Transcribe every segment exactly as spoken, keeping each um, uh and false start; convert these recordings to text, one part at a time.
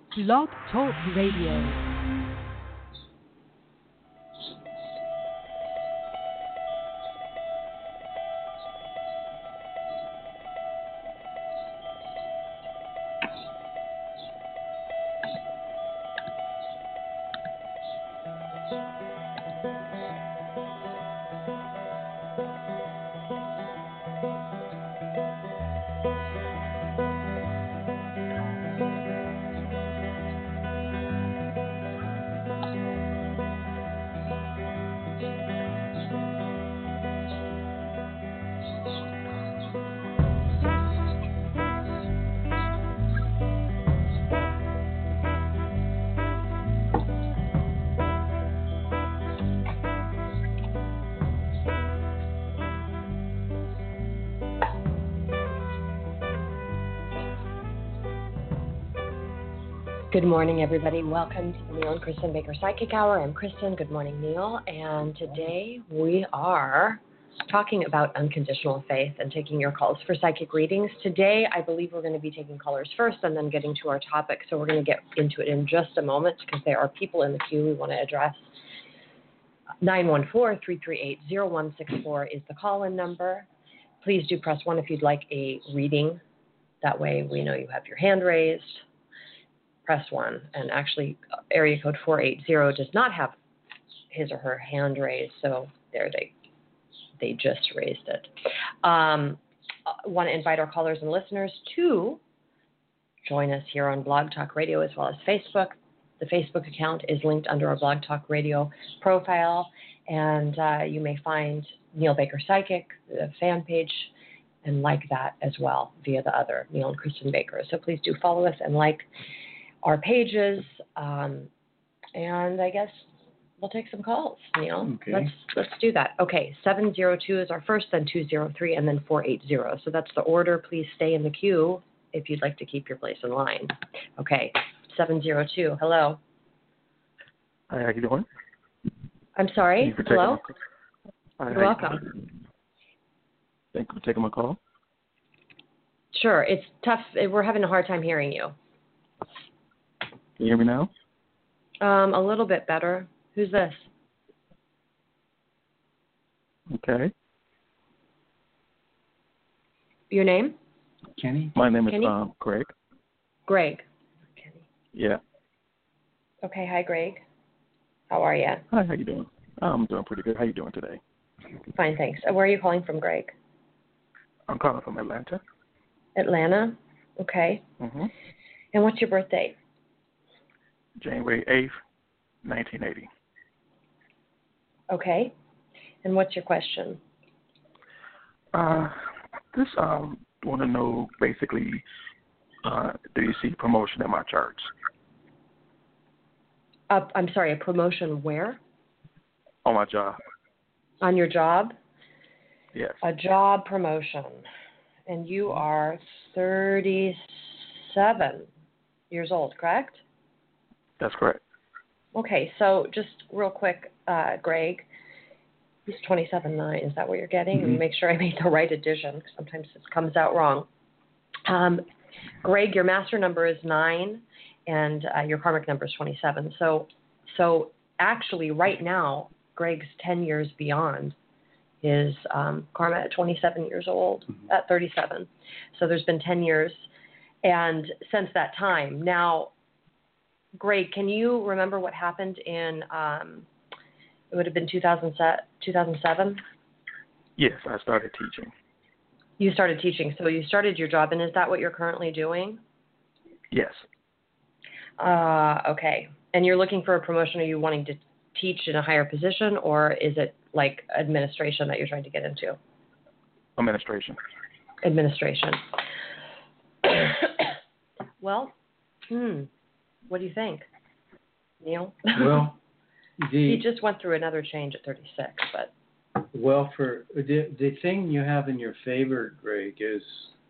Blog Talk Radio. Good morning, everybody. Welcome to the Neil and Kristen Baker Psychic Hour. I'm Kristen. Good morning, Neil. And today we are talking about unconditional faith and taking your calls for psychic readings. Today, I believe we're going to be taking callers first and then getting to our topic. So we're going to get into it in just a moment because there are people in the queue we want to address. nine one four, three three eight, zero one six four is the call-in number. Please do press one if you'd like a reading. That way we know you have your hand raised. Press one, and actually area code four eight zero does not have his or her hand raised, so there they they just raised it. Um, I want to invite our callers and listeners to join us here on Blog Talk Radio as well as Facebook. The Facebook account is linked under our Blog Talk Radio profile, and uh, you may find Neil Baker Psychic, the fan page, and like that as well via the other, Neil and Kristen Baker. So please do follow us and like our pages, um, and I guess we'll take some calls, Neil. Okay. Let's let's do that. Okay, seven zero two is our first, then two zero three, and then four eight zero. So that's the order. Please stay in the queue if you'd like to keep your place in line. Okay, seven zero two. Hello. Hi, how you doing? I'm sorry. You Hello. Hi, You're welcome. Thank you for taking my call. Sure. It's tough. We're having a hard time hearing you. Can you hear me now? Um, a little bit better. Who's this? Okay. Your name? Kenny? My name is Kenny? um, Greg. Greg. Kenny. Yeah. Okay. Hi, Greg. How are you? Hi, how you doing? I'm doing pretty good. How you doing today? Fine, thanks. Uh, Where are you calling from, Greg? I'm calling from Atlanta. Atlanta. Okay. Mm-hmm. And what's your birthday? January eighth, nineteen eighty. Okay. And what's your question? Uh, just um, want to know basically, uh, do you see promotion in my charts? Uh, I'm sorry, a promotion where? On my job. On your job? Yes. A job promotion. And you are thirty-seven years old, correct? That's correct. Okay, so just real quick, uh, Greg, he's twenty-seven nine. Is that what you're getting? Mm-hmm. Make sure I made the right addition, because sometimes it comes out wrong. Um, Greg, your master number is nine, and uh, your karmic number is twenty-seven. So, so actually, right now, Greg's ten years beyond his um, karma at twenty-seven years old, Mm-hmm. at thirty-seven. So there's been ten years, and since that time, now. Greg, can you remember what happened in, um, it would have been two thousand seven? Yes, I started teaching. You started teaching, so you started your job, and is that what you're currently doing? Yes. Uh, okay. And you're looking for a promotion? Are you wanting to teach in a higher position, or is it like administration that you're trying to get into? Administration. Administration. Well, hmm. What do you think, Neil? Well, the he just went through another change at thirty-six, but well for the the thing you have in your favor, Greg, is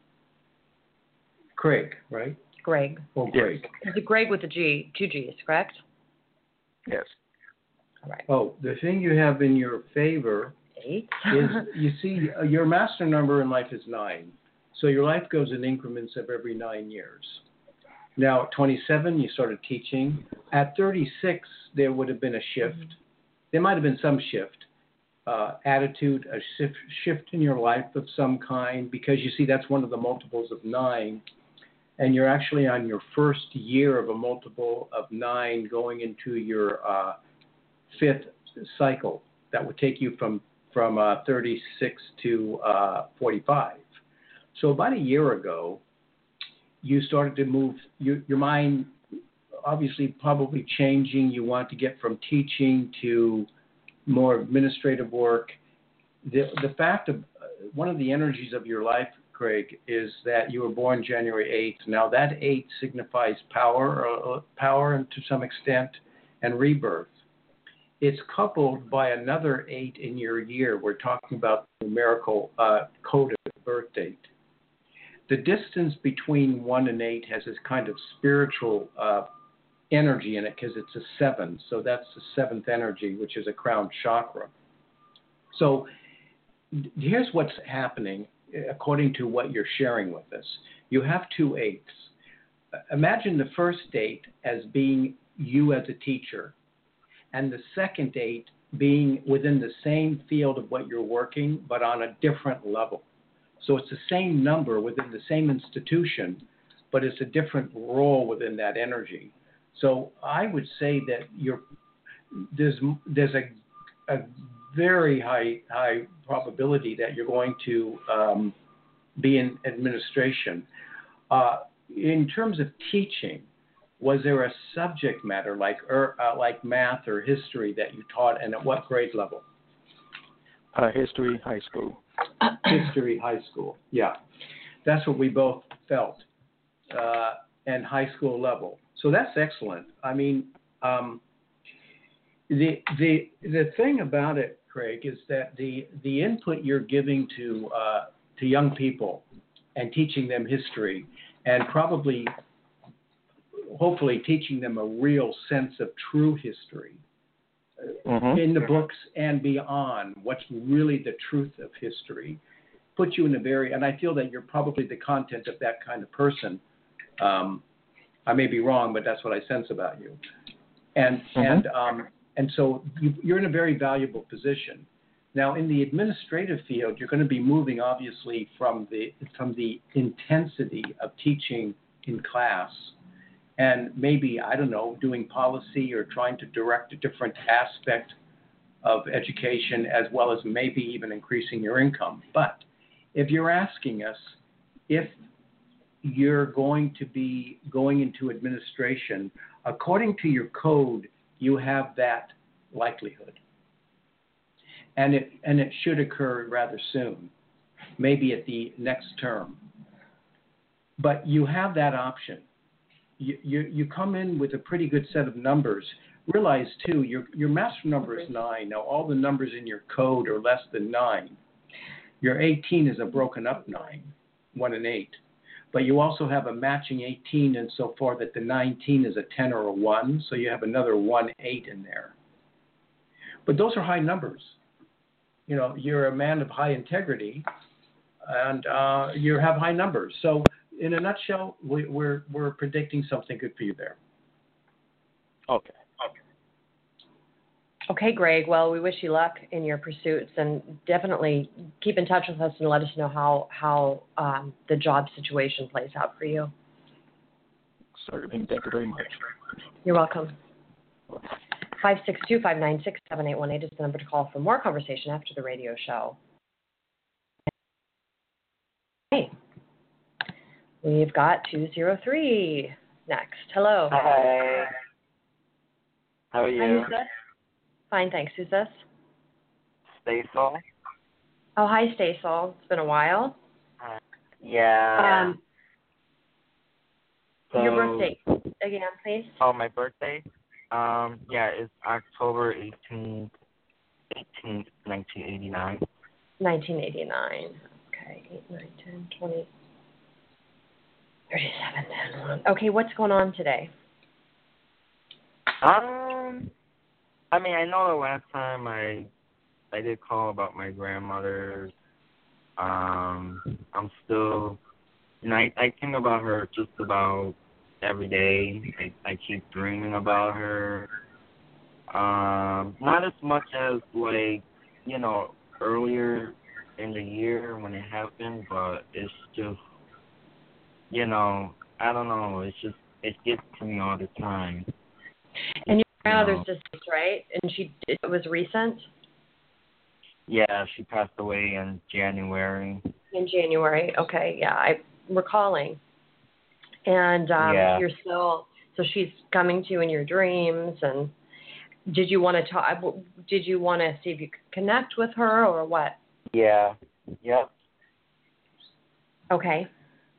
Craig, right? Greg. Oh, Yes. Greg. It's a Greg with a G, two G's, correct? Yes. All right. Oh, the thing you have in your favor Eight. is you see uh, your master number in life is nine, so your life goes in increments of every nine years. Now, at twenty-seven, you started teaching. At thirty-six, there would have been a shift. Mm-hmm. There might have been some shift, uh, attitude, a shift, shift in your life of some kind, because you see that's one of the multiples of nine. And you're actually on your first year of a multiple of nine going into your uh, fifth cycle. That would take you from, from uh, thirty-six to uh, forty-five. So about a year ago, you started to move, your, your mind obviously probably changing. You want to get from teaching to more administrative work. The, the fact of, uh, one of the energies of your life, Craig, is that you were born January eighth. Now that eight signifies power, uh, power and to some extent, and rebirth. It's coupled by another eight in your year. We're talking about the numerical uh, coded birth date. The distance between one and eight has this kind of spiritual uh, energy in it because it's a seven. So that's the seventh energy, which is a crown chakra. So here's what's happening according to what you're sharing with us. You have two eights. Imagine the first eight as being you as a teacher, and the second eight being within the same field of what you're working, but on a different level. So it's the same number within the same institution, but it's a different role within that energy. So I would say that you're, there's there's a, a very high high probability that you're going to um, be in administration. Uh, in terms of teaching, was there a subject matter like er, uh, like math or history that you taught, and at what grade level? Uh, history, high school. History, high school. Yeah, that's what we both felt, uh, and high school level. So that's excellent. I mean, um, the the the thing about it, Craig, is that the the input you're giving to uh, to young people and teaching them history, and probably, hopefully, teaching them a real sense of true history. Mm-hmm. In the books and beyond, what's really the truth of history, put you in a very, and I feel that you're probably the content of that kind of person. Um, I may be wrong, but that's what I sense about you. And mm-hmm. and um, and so you, you're in a very valuable position. Now, in the administrative field, you're going to be moving, obviously, from the from the intensity of teaching in class. And maybe, I don't know, doing policy or trying to direct a different aspect of education, as well as maybe even increasing your income. But if you're asking us if you're going to be going into administration, according to your code, you have that likelihood. And it, and it should occur rather soon, maybe at the next term. But you have that option. You, you you come in with a pretty good set of numbers. Realize, too, your your master number is nine. Now, all the numbers in your code are less than nine. Your eighteen is a broken up nine, one and eight. But you also have a matching eighteen insofar that the nineteen is a ten or a one, so you have another one, eight in there. But those are high numbers. You know, you're a man of high integrity, and uh, you have high numbers. So, in a nutshell, we, we're we're predicting something good for you there. Okay. Okay. Okay, Greg. Well, we wish you luck in your pursuits, and definitely keep in touch with us and let us know how how um, the job situation plays out for you. Certainly. Thank you very much. You're welcome. five six two, five nine six, seven eight one eight is the number to call for more conversation after the radio show. Hey. We've got two zero three next. Hello. Hi. How are you? Hi, who's this? Fine, thanks. Who's this? Staysol. Oh, hi, Staysol. It's been a while. Uh, yeah. Um, so, your birthday again, please. Oh, my birthday? Um, yeah, it's October eighteenth, eighteenth, nineteen eighty-nine. nineteen eighty-nine. Okay, eight, nine, ten, twenty. thirty-seven, ten, one. Okay, what's going on today? Um, I mean, I know the last time I I did call about my grandmother. Um, I'm still, you know, I, I think about her just about every day. I, I keep dreaming about her. Um, not as much as like you know earlier in the year when it happened, but it's just you know I don't know. It's just it gets to me all the time. And your You grandmother's know. deceased, right? And she it was recent Yeah, she passed away in January. in January. Okay, yeah, I'm recalling. And um, Yeah. you're still so she's coming to you in your dreams. And did you want to talk? Did you want to see if you could connect with her or what? Yeah. Yep. Okay.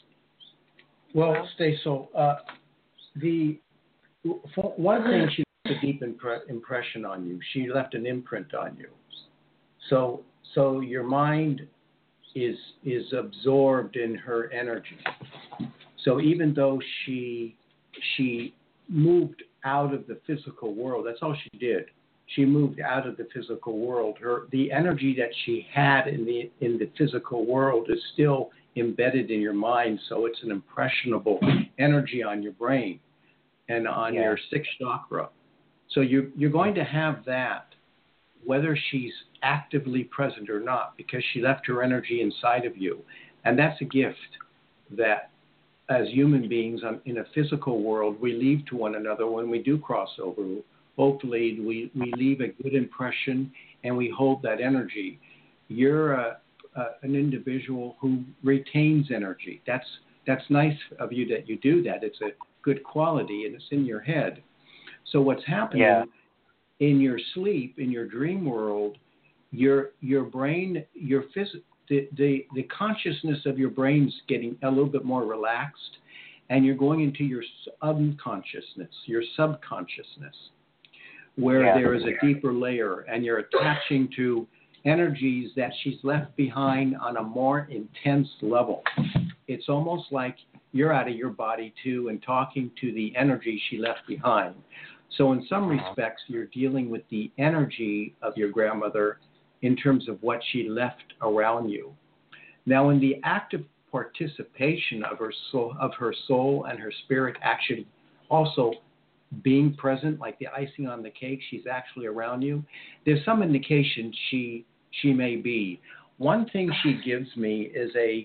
Well, Well. stay so. Uh, the for one thing, she left a deep impre- impression on you. She left an imprint on you. So, so your mind is is absorbed in her energy. So even though she she moved out of the physical world, that's all she did. She moved out of the physical world. Her the energy that she had in the in the physical world is still embedded in your mind. So it's an impressionable energy on your brain and on Yeah. your sixth chakra. So you you're going to have that whether she's actively present or not, because she left her energy inside of you. And that's a gift that, as human beings um, in a physical world, we leave to one another when we do cross over. Hopefully, we, we leave a good impression and we hold that energy. You're a, a, an individual who retains energy. That's, that's nice of you that you do that. It's a good quality and it's in your head. So what's happening Yeah. in your sleep, in your dream world, your your brain, your phys- the, the the consciousness of your brain's getting a little bit more relaxed, and you're going into your unconsciousness, your subconsciousness, where Yeah. there is a deeper layer, and you're attaching to energies that she's left behind on a more intense level. It's almost like you're out of your body too and talking to the energy she left behind. So in some respects, you're dealing with the energy of your grandmother in terms of what she left around you. Now, in the active participation of her soul, of her soul and her spirit actually also being present, like the icing on the cake, she's actually around you. There's some indication she she may be. One thing she gives me is a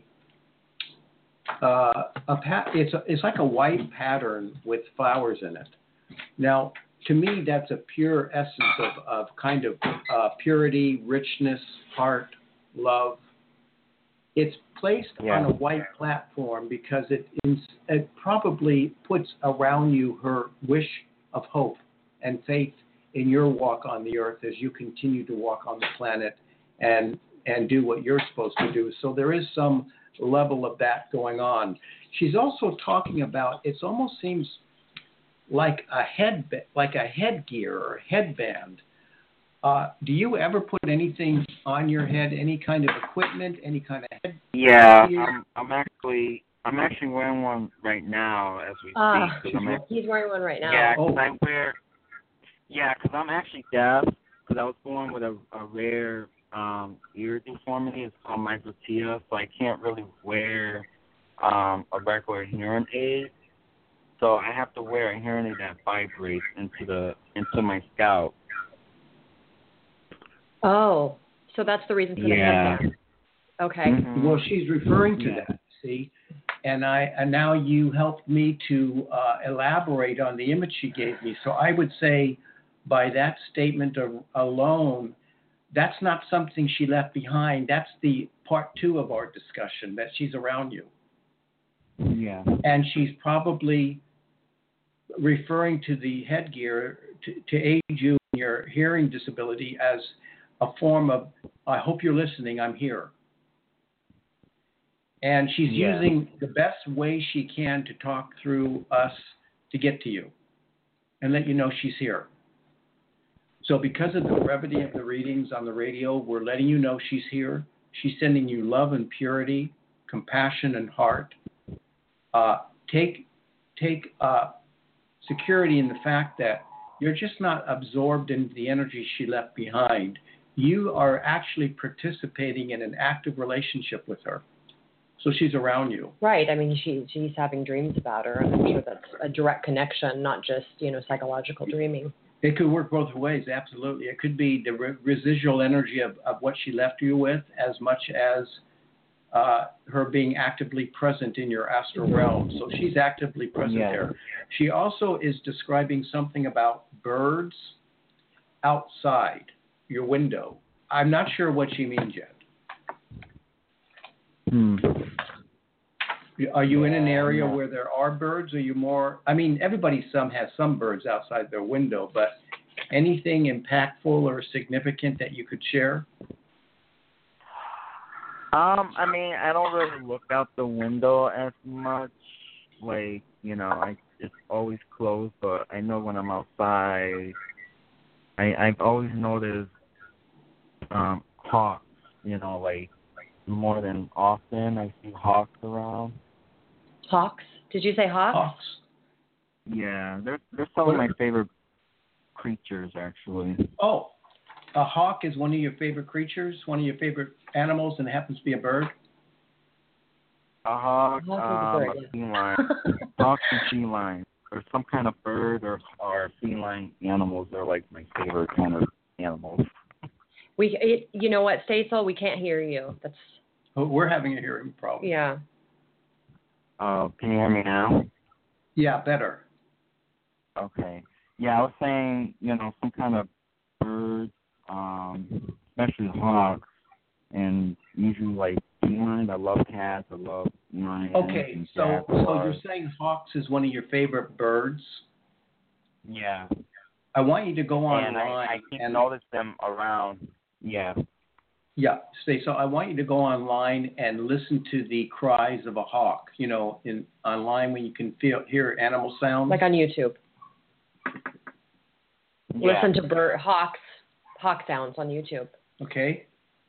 uh, a pat. It's a, it's like a white pattern with flowers in it. Now, to me, that's a pure essence of, of kind of uh, purity, richness, heart, love. It's placed Yeah. on a white platform because it, is, it probably puts around you her wish of hope and faith in your walk on the earth as you continue to walk on the planet and and do what you're supposed to do. So there is some level of that going on. She's also talking about, it almost seems like a head, like a headgear or headband. Uh, do you ever put anything on your head, any kind of equipment, any kind of head? Yeah. gear? I'm I'm actually I'm actually wearing one right now as we Ah, speak. 'Cause I'm act- he's wearing one right now. yeah, 'cause Oh. I wear. Yeah, 'cause I'm actually deaf. Because I was born with a, a rare um, ear deformity. It's called microtia, so I can't really wear um, a regular hearing aid. So I have to wear a hearing aid that vibrates into the into my scalp. Oh, so that's the reason for the Yeah. headband. Okay. Mhm. Well, she's referring to Yeah. that, see? And I and now you helped me to uh, elaborate on the image she gave me. So I would say by that statement of, alone, that's not something she left behind. That's the part two of our discussion, that she's around you. Yeah. And she's probably referring to the headgear to, to aid you in your hearing disability as a form of, I hope you're listening, I'm here. And she's Yeah. using the best way she can to talk through us to get to you and let you know she's here. So because of the brevity of the readings on the radio, we're letting you know she's here. She's sending you love and purity, compassion and heart. Uh, take take uh, security in the fact that you're just not absorbed into the energy she left behind. You are actually participating in an active relationship with her. So she's around you. Right. I mean, she she's having dreams about her, and I'm sure that's a direct connection, not just, you know, psychological dreaming. It could work both ways, absolutely. It could be the re- residual energy of, of what she left you with, as much as uh, her being actively present in your astral realm. So she's actively present Yeah. there. She also is describing something about birds outside your window. I'm not sure what she means yet. Hmm. Are you in an Yeah, area yeah. where there are birds? Are you more? I mean, everybody some has some birds outside their window, but anything impactful or significant that you could share? Um, I mean, I don't really look out the window as much. Like, you know, I it's always closed. But I know when I'm outside, I I've always noticed um hawks. You know, like more than often, I see hawks around. Hawks? Did you say hawks? Hawks. Yeah, they're they're some of my favorite creatures, actually. Oh, a hawk is one of your favorite creatures, one of your favorite animals, and happens to be a bird? A hawk, Hawk is a um, bird, a yeah. feline, hawks and feline, or some kind of bird or or feline animals. They're like my favorite kind of animals. We, it, you know what, Staisel, we can't hear you. That's, Oh, we're having a hearing problem. yeah. Uh, can you hear me now? Yeah, better. Okay. Yeah, I was saying, you know, some kind of bird, um, especially hawks, and usually like feline. I love cats. I love lions. Okay, and so so jaguars. you're saying hawks is one of your favorite birds? Yeah. I want you to go And I, online I keep and notice them around. Yeah. yeah, stay. So I want you to go online and listen to the cries of a hawk. You know, in online when you can feel hear animal sounds. Like on YouTube. Yeah. Listen to bird, hawks, hawk sounds on YouTube. Okay.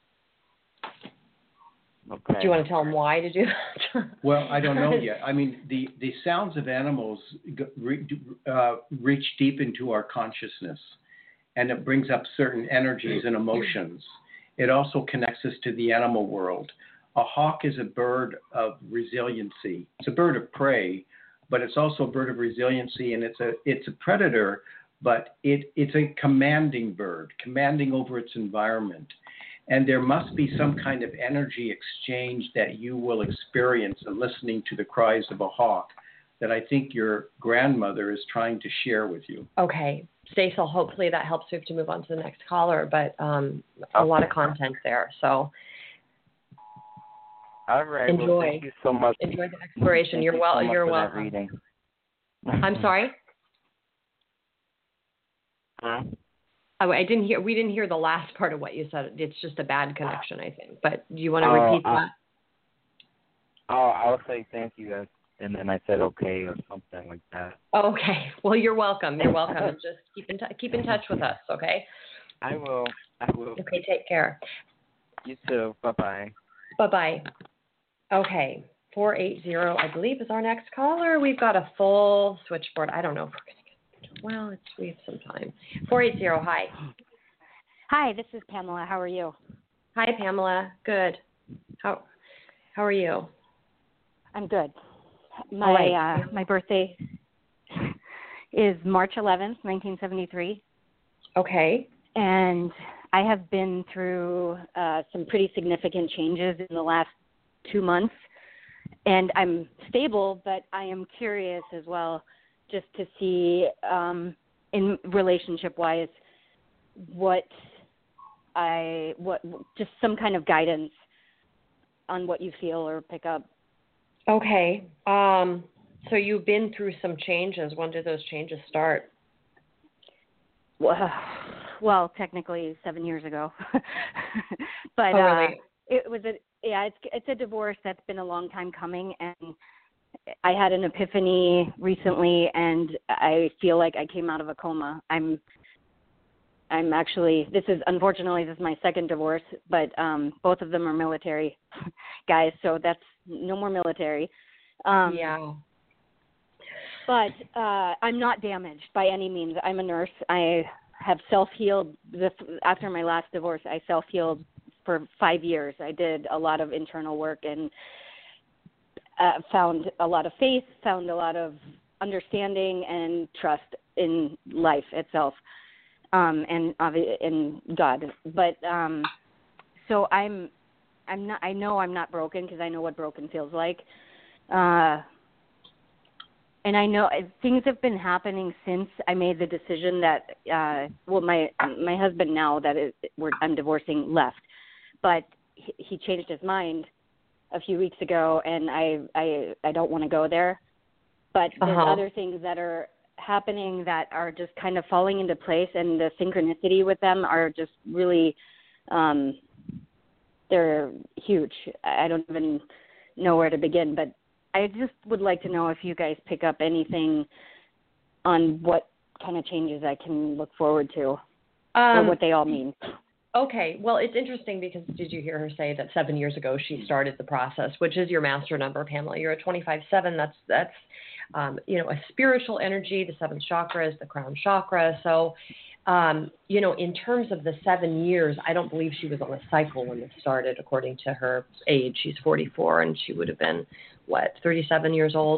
Okay. Do you want to tell them why to do that? Well, I don't know yet. I mean, the, the sounds of animals go- re, uh, reach deep into our consciousness, and it brings up certain energies and emotions. It also connects us to the animal world. A hawk is a bird of resiliency. It's a bird of prey, but it's also a bird of resiliency, and it's a it's a predator, but it it's a commanding bird, commanding over its environment. And there must be some kind of energy exchange that you will experience in listening to the cries of a hawk that I think your grandmother is trying to share with you. Okay. Staisel, hopefully that helps. We have to move on to the next caller, but um, a lot of content there. So All right. enjoy. Well, thank you so much. Enjoy the exploration. Thank You're you well. so much You're for that welcome. reading. I'm sorry. Huh? Oh, I didn't hear. We didn't hear the last part of what you said. It's just a bad connection, I think. But do you want to Oh, repeat uh, that? Oh, I'll say thank you, guys. And then I said okay or something like that. Okay. Well, you're welcome. You're welcome. And just keep in t- keep in touch with us. Okay. I will. I will. Okay. Take care. You too. Bye bye. Bye bye. Okay. Four eight zero, I believe, is our next caller. We've got a full switchboard. I don't know if we're going to get. Well, it's, we have some time. Four eight zero. Hi. Hi, this is Pamela. How are you? Hi, Pamela. Good. How How are you? I'm good. My All right. uh, my birthday is March eleventh, nineteen seventy-three, Okay. and I have been through uh, some pretty significant changes in the last two months, and I'm stable, but I am curious as well, just to see um, in relationship-wise what I what just some kind of guidance on what you feel or pick up. Okay. Um, so you've been through some changes. When did those changes start? Well, well technically seven years ago, but Oh, uh, really? it was a yeah. It's it's a divorce that's been a long time coming, and I had an epiphany recently, and I feel like I came out of a coma. I'm I'm actually this is unfortunately this is my second divorce, but um, both of them are military guys, so that's no more military. Um, yeah. But uh, I'm not damaged by any means. I'm a nurse. I have self-healed. This, after my last divorce, I self-healed for five years. I did a lot of internal work, and uh, found a lot of faith, found a lot of understanding and trust in life itself, um, and obvi- in God. But um, so I'm, I'm not. I know I'm not broken because I know what broken feels like, uh, and I know things have been happening since I made the decision that. Uh, well, my my husband now that is, we're, I'm divorcing left, but he, he changed his mind a few weeks ago, and I I, I don't want to go there. But there's Uh-huh. other things that are happening that are just kind of falling into place, and the synchronicity with them are just really, um, they're huge. I don't even know where to begin, but I just would like to know if you guys pick up anything on what kind of changes I can look forward to, Um, or what they all mean. Okay, well, it's interesting because did you hear her say that seven years ago she started the process, which is your master number, Pamela? You're a twenty-five seven. That's that's um, you know, a spiritual energy. The seventh chakra is the crown chakra. So, um, you know, in terms of the seven years, I don't believe she was on a cycle when this started. According to her age, she's forty-four, and she would have been what, thirty-seven years old.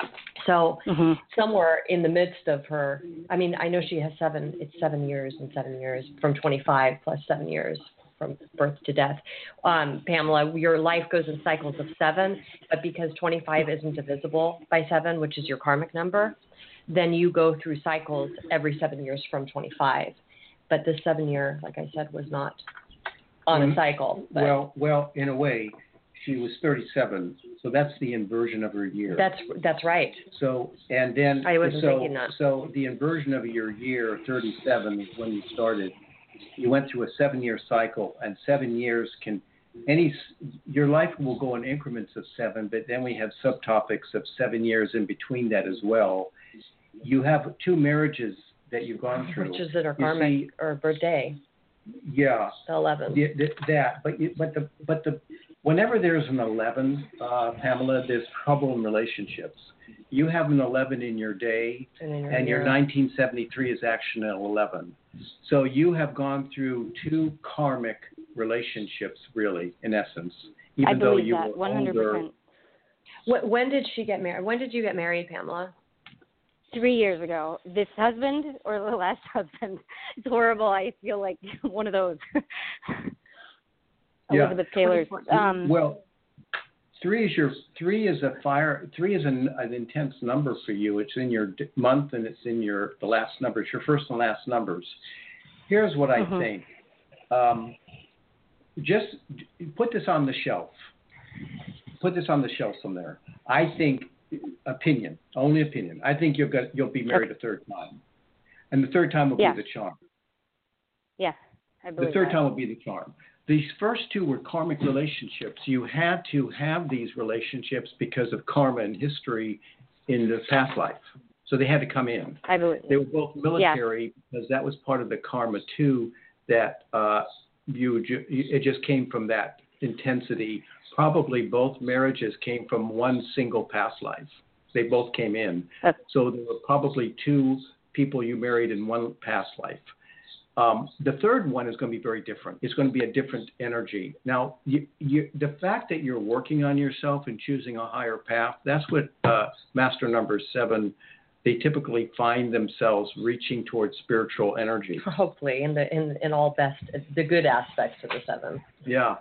So Mm-hmm. somewhere in the midst of her, I mean, I know she has seven, it's seven years and seven years from twenty-five plus seven years from birth to death. Um, Pamela, your life goes in cycles of seven, but because twenty-five isn't divisible by seven, which is your karmic number, then you go through cycles every seven years from twenty-five. But this seven year, like I said, was not on a cycle. But Well, well, in a way, she was thirty-seven, so that's the inversion of her year. that's that's right. So, and then, I wasn't so, thinking that. so the inversion of your year, thirty-seven, is when you started. You went through a seven-year cycle, and seven years can, any, your life will go in increments of seven, but then we have subtopics of seven years in between that as well. You have two marriages that you've gone through. Which is in her You karmic see, or birthday, yeah, the eleventh. the, the, that, but you, but the, but the, whenever there's an eleven, uh, Pamela, there's trouble in relationships. You have an eleven in your day, And, in and your year. nineteen seventy-three is actually an eleven. So you have gone through two karmic relationships, really, in essence. Even I though believe you that were one hundred percent. older. Wh- When did she get married? When did you get married, Pamela? Three years ago. This husband or the last husband? It's horrible. I feel like one of those. Yeah. Elizabeth Taylor's. Um, Well, three is your three is a fire. Three is an, an intense number for you. It's in your d- month, and it's in your the last number. It's your first and last numbers. Here's what I Mhm. think. Um, just d- put this on the shelf. Put this on the shelf somewhere. I think opinion, only opinion. I think you'll get you'll be married a third time, and the third time will Yeah. be the charm. yeah, I believe The third that. time will be the charm. These first two were karmic relationships. You had to have these relationships because of karma and history in the past life. So they had to come in. I believe. They were both military because that was part of the karma too. That uh, you ju- it just came from that intensity. Probably both marriages came from one single past life. They both came in. Okay. So there were probably two people you married in one past life. Um, the third one is going to be very different. It's going to be a different energy. Now, you, you, the fact that you're working on yourself and choosing a higher path, that's what uh, master number seven, they typically find themselves reaching towards spiritual energy. Hopefully, in the in in all best, the good aspects of the seven. Yeah.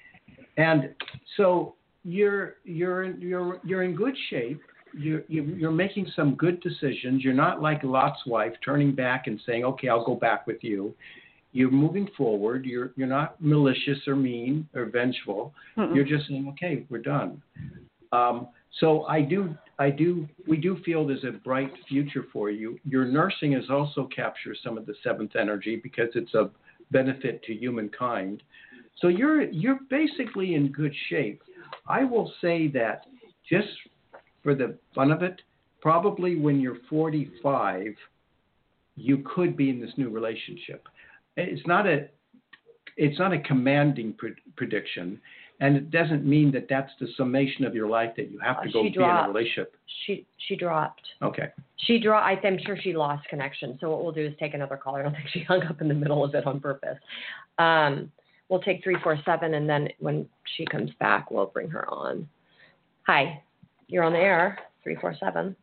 And so you're you're you're you're in good shape. You're you're making some good decisions. You're not like Lot's wife turning back and saying, "Okay, I'll go back with you." You're moving forward. You're you're not malicious or mean or vengeful. Mm-mm. You're just saying, "Okay, we're done." Um, so I do I do we do feel there's a bright future for you. Your nursing is also captures some of the seventh energy because it's a benefit to humankind. So you're you're basically in good shape. I will say that just for the fun of it, probably when you're forty-five, you could be in this new relationship. It's not a it's not a commanding pre- prediction, and it doesn't mean that that's the summation of your life that you have to Uh, go she be in a dropped. relationship. She she dropped. Okay. She draw. I, I'm sure she lost connection. So what we'll do is take another caller. I don't think she hung up in the middle of it on purpose. Um, we'll take three four seven, and then when she comes back, we'll bring her on. Hi. You're on the air, three four seven.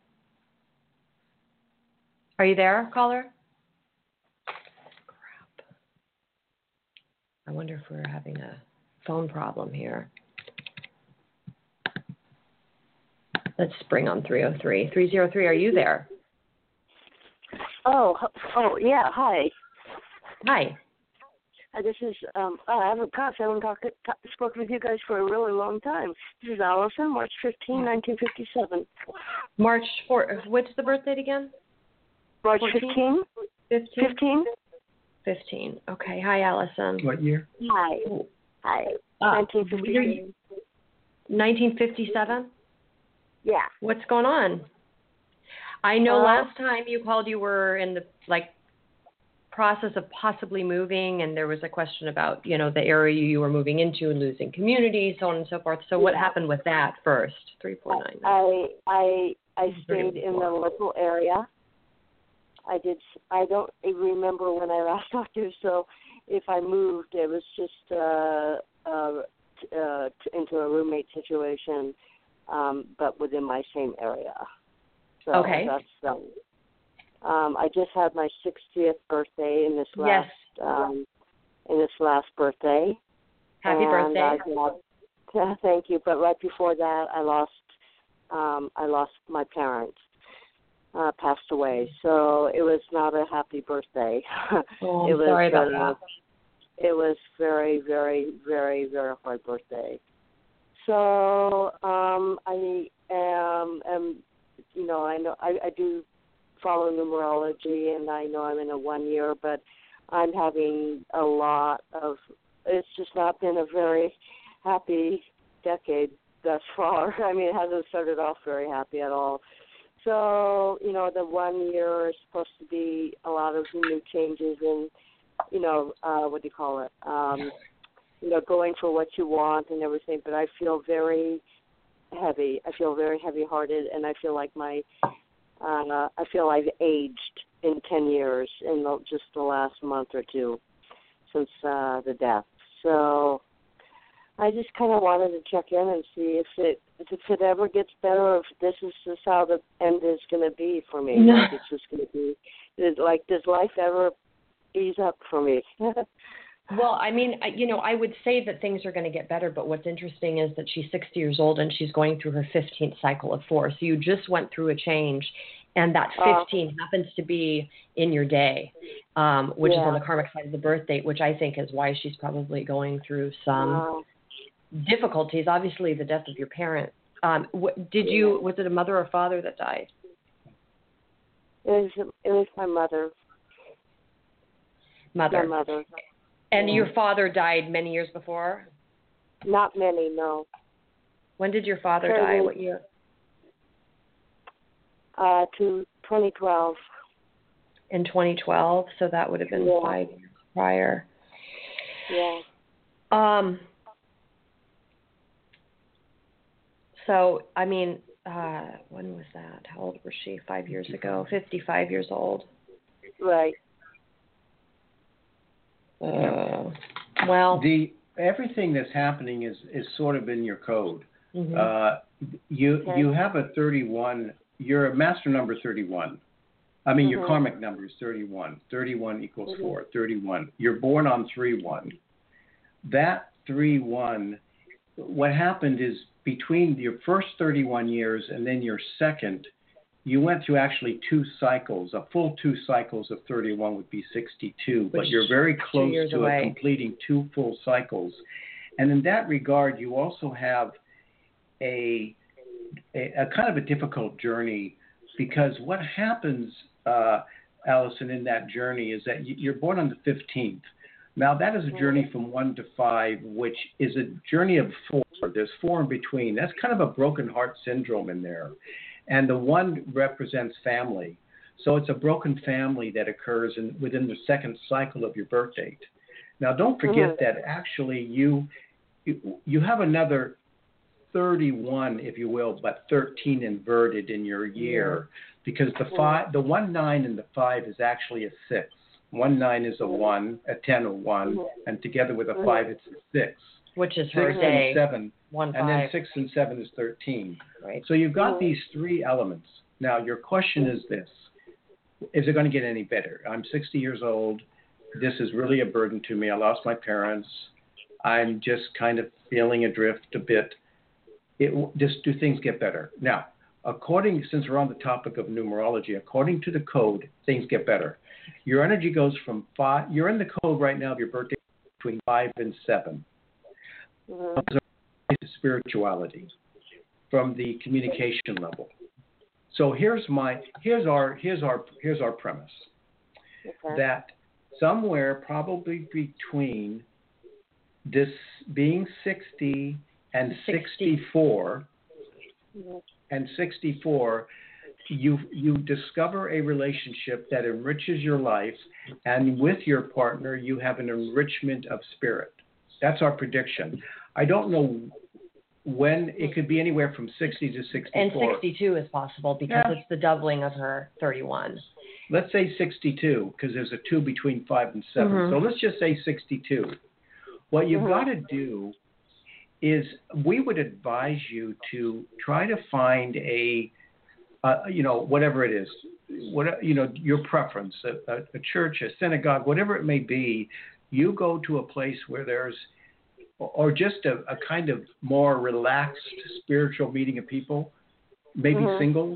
Are you there, caller? Crap. I wonder if we're having a phone problem here. Let's bring on three oh three. three oh three, are you there? Oh, oh, yeah. Hi. Hi. Uh, this is um. I haven't talked. I haven't talked, talk, spoken with you guys for a really long time. This is Allison, March fifteenth, nineteen fifty-seven. March fourth. What's the birth date again? March fifteenth. Fifteen. Fifteen. Fifteen. Okay. Hi, Allison. What year? Hi. Hi. Uh, nineteen fifty-seven. Nineteen fifty-seven. Yeah. What's going on? I know Uh, last time you called, you were in the like process of possibly moving, and there was a question about, you know, the area you were moving into and losing community, so on and so forth. So what Yeah. happened with that first? Three four nine. I I I stayed in the local area. I did. I don't remember when I last talked to you. So if I moved, it was just uh, uh, uh, into a roommate situation, um, but within my same area. So Okay. That's um, um, I just had my sixtieth birthday in this last Yes. um, in this last birthday. Happy and birthday. I got, thank you. But right before that, I lost um, I lost my parents. Uh, passed away, so it was not a happy birthday. Oh, it I'm was, sorry about uh, that. It was very, very, very, very hard birthday. So um, I am, am, you know, I know I, I do follow numerology, and I know I'm in a one year, but I'm having a lot of. It's just not been a very happy decade thus far. I mean, it hasn't started off very happy at all. So, you know, the one year is supposed to be a lot of new changes and, you know, uh, what do you call it, um, you know, going for what you want and everything. But I feel very heavy. I feel very heavy-hearted, and I feel like my, uh, I feel I've aged in ten years in the, just the last month or two since uh, the death. So I just kind of wanted to check in and see if it if it ever gets better, or if this is just how the end is going to be for me. No. Like it's just going to be, is, like, does life ever ease up for me? Well, I mean, I- you know, I would say that things are going to get better, but what's interesting is that she's sixty years old and she's going through her fifteenth cycle of four. So you just went through a change, and that fifteen uh, happens to be in your day, um, which yeah. is on the karmic side of the birth date, which I think is why she's probably going through some wow. difficulties. Obviously, the death of your parent. Um, what, did you? Was it a mother or father that died? It was. It was my mother. Mother. My mother. And yeah. your father died many years before? Not many, no. When did your father Very, die? What year? Uh, to twenty twelve. In twenty twelve, so that would have been yeah. five years prior. Yeah. Um. So, I mean, uh, when was that? How old was she? Five years ago? fifty-five years old. Right. Uh, well, the everything that's happening is, is sort of in your code. Mm-hmm. Uh, you okay. you have a thirty-one. You're a master number thirty-one. I mean, mm-hmm. your karmic number is thirty-one. thirty-one equals mm-hmm. four. thirty-one. You're born on three one. That three one. What happened is between your first thirty-one years and then your second, you went through actually two cycles. A full two cycles of thirty-one would be sixty-two, Which but you're very close to away. completing two full cycles. And in that regard, you also have a, a, a kind of a difficult journey, because what happens, uh, Allison, in that journey is that you're born on the fifteenth. Now, that is a journey from one to five, which is a journey of four. There's four in between. That's kind of a broken heart syndrome in there. And the one represents family. So it's a broken family that occurs in, within the second cycle of your birth date. Now, don't forget mm-hmm. that actually you, you you have another thirty-one, if you will, but thirteen inverted in your year, because the five, the one nine and the five is actually a six. One nine is a one, a ten a one, and together with a five, it's a six. Which is Six her day. and seven. One, And then five. six and seven is thirteen. Right. So you've got these three elements. Now, your question is this. Is it going to get any better? I'm sixty years old. This is really a burden to me. I lost my parents. I'm just kind of feeling adrift a bit. It, just do things get better? Now, according, since we're on the topic of numerology, according to the code, things get better. Your energy goes from five. You're in the code right now of your birthday between five and seven. Mm-hmm. Spirituality from the communication level. So here's my here's our here's our here's our premise. Okay. That somewhere probably between this being sixty and sixty-four Mm-hmm. and sixty-four, you you discover a relationship that enriches your life, and with your partner you have an enrichment of spirit. That's our prediction. I don't know when. It could be anywhere from sixty to sixty-four. And sixty-two is possible because Yeah. it's the doubling of her thirty-one. Let's say sixty-two, because there's a two between five and seven. Mhm. So let's just say sixty-two. What you've Mhm. got to do is, we would advise you to try to find a, uh, you know, whatever it is, what you know, your preference, a, a, a church, a synagogue, whatever it may be. You go to a place where there's, or just a, a kind of more relaxed spiritual meeting of people, maybe Mhm. singles,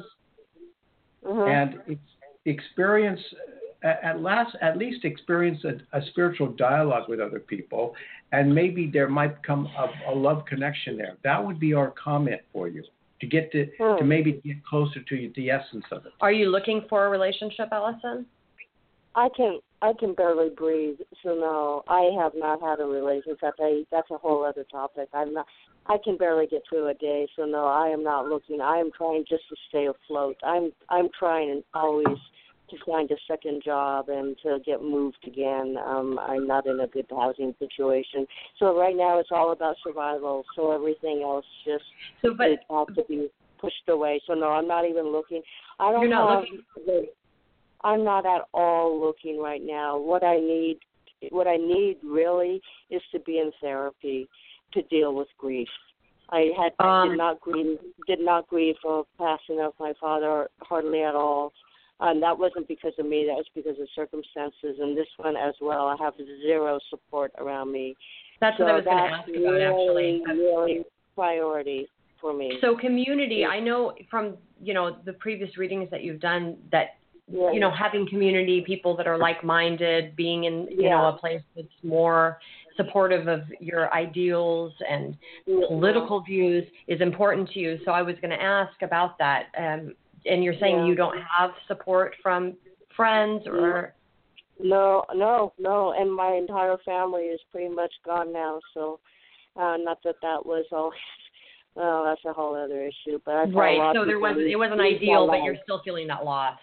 Mhm. and ex- experience at, at last, at least experience a, a spiritual dialogue with other people, and maybe there might come a, a love connection there. That would be our comment for you to get to Hmm. to maybe get closer to the essence of it. Are you looking for a relationship, Allison? I can I can barely breathe, so no, I have not had a relationship. I, that's a whole other topic. I'm not. I can barely get through a day, so no, I am not looking. I am trying just to stay afloat. I'm I'm trying always to find a second job and to get moved again. Um, I'm not in a good housing situation, so right now it's all about survival. So everything else just So, but it has to be pushed away. So no, I'm not even looking. I don't You're not have the, I'm not at all looking right now. What I need, what I need really is to be in therapy to deal with grief. I had I Um, did not grieve, did not grieve for passing of my father hardly at all, and that wasn't because of me. That was because of circumstances. And this one as well, I have zero support around me. that's so what I was going to that's ask about, actually. really, really priority for me. So community, I know from, you know, the previous readings that you've done that, yeah. you know, having community, people that are like-minded, being in, you Yeah. know, a place that's more supportive of your ideals and Yeah. political views is important to you. So I was going to ask about that. Um, and you're saying Yeah. you don't have support from friends or... No, no, no, and my entire family is pretty much gone now. So, uh, not that that was all. Well, that's a whole other issue. But I've had a lot Right. of So there people wasn't. It wasn't leave my ideal, but life. you're still feeling that loss.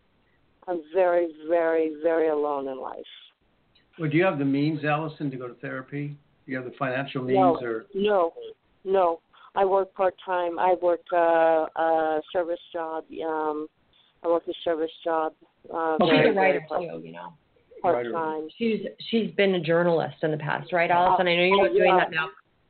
I'm very, very, very alone in life. Well, do you have the means, Allison, to go to therapy? Do you have the financial means, No, or no, no. I work part time. I work uh, a service job. Um, I work a service job. Uh, Okay. She's very, a writer very too, you know. part time. She's she's been a journalist in the past, right, Allison? I know you're not doing yeah. that now.